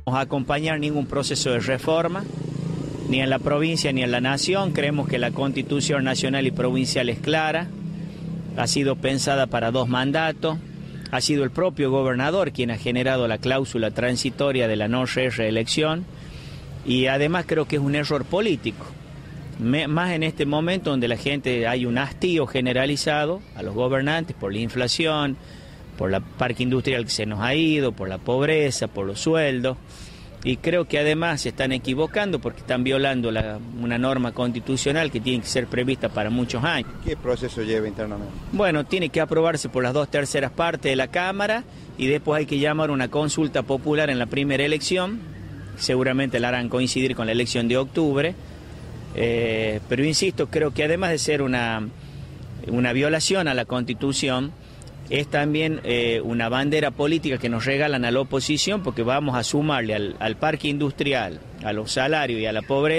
vamos a acompañar ningún proceso de reforma, ni en la provincia ni en la nación. Creemos que la Constitución nacional y provincial es clara, ha sido pensada para 2 mandatos, ha sido el propio gobernador quien ha generado la cláusula transitoria de la no reelección, y además creo que es un error político, más en este momento donde la gente hay un hastío generalizado a los gobernantes por la inflación, por la parque industrial que se nos ha ido, por la pobreza, por los sueldos, y creo que además se están equivocando porque están violando una norma constitucional que tiene que ser prevista para muchos años. ¿Qué proceso lleva internamente? Bueno, tiene que aprobarse por las 2/3 partes de la Cámara y después hay que llamar una consulta popular en la primera elección, seguramente la harán coincidir con la elección de octubre, pero insisto, creo que además de ser una violación a la Constitución, es también una bandera política que nos regalan a la oposición, porque vamos a sumarle al parque industrial, a los salarios y a la pobreza